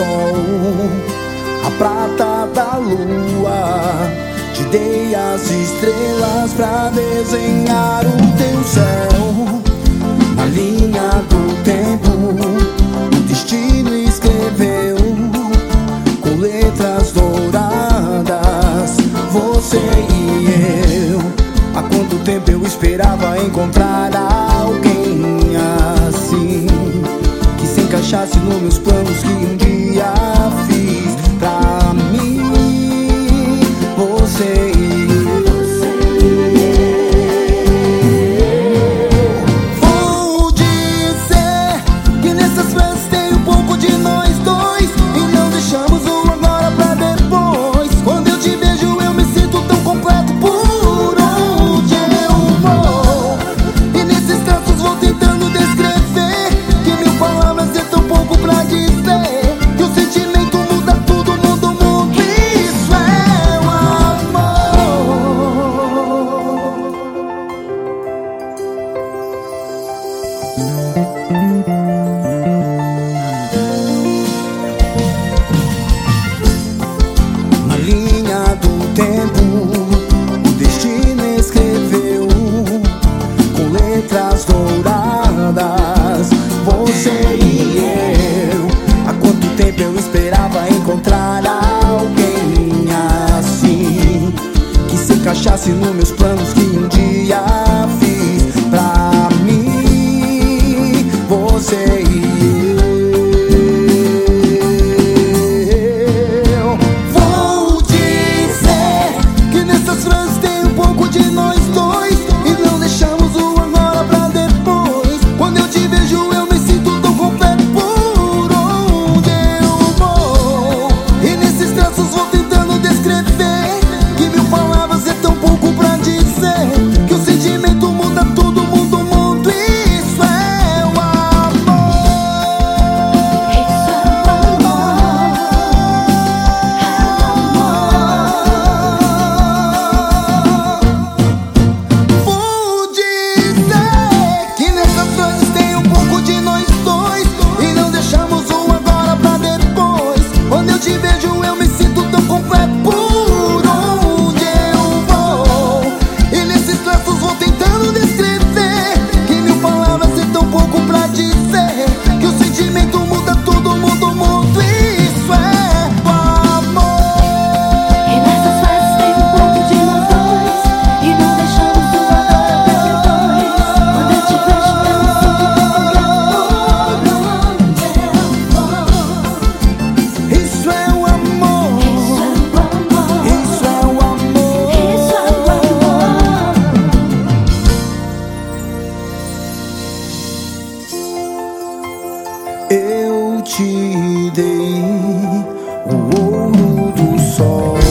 sol, a prata da lua. Te dei as estrelas pra desenhar o teu céu. Na linha do tempo, o destino escreveu com letras douradas você e eu. Há quanto tempo eu esperava encontrar alguém assim, que se encaixasse nos meus planos que um dia fiz pra mim. Você e eu. Vou dizer que nessas vezes tem um pouco de nós dois, e não deixamos o agora pra depois. Quando eu te vejo eu me sinto tão completo por onde eu vou, e nesses traços vou tentando descrever que mil palavras é tão pouco pra dizer que o sentimento muda tudo, muda o mundo. Isso é o amor. Na linha do tempo, o destino escreveu com letras douradas você e eu. Há quanto tempo eu esperava encontrar alguém assim, que se encaixasse nos meus planos que um dia fiz pra mim. Você e eu. Vou dizer que nessas frases tem um pouco de nós dois, e não deixamos o agora pra depois. Quando eu te vejo eu me sinto tão completo por onde eu vou, e nesses traços vou tentando descrever que mil palavras é tão pouco pra dizer que o sentimento muda tudo, muda o mundo. Isso é o amor. Vou dizer que nessas frases tem um pouco de nós dois, e não deixamos o agora pra depois. Quando eu te vejo eu me sinto tão completo por onde eu vou, e nesses traços vou tentando descrever que mil palavras é tão pouco pra dizer que o sentimento muda tudo, muda o mundo. Isso é o amor. E nessas frases tem um pouco de nós dois, e não deixamos o agora pra depois. Quando eu te vejo eu me sinto tão completo por onde eu vou. Isso é o amor. Isso é o amor. Isso é o amor. Isso é o amor. Eu te dei o ouro do sol,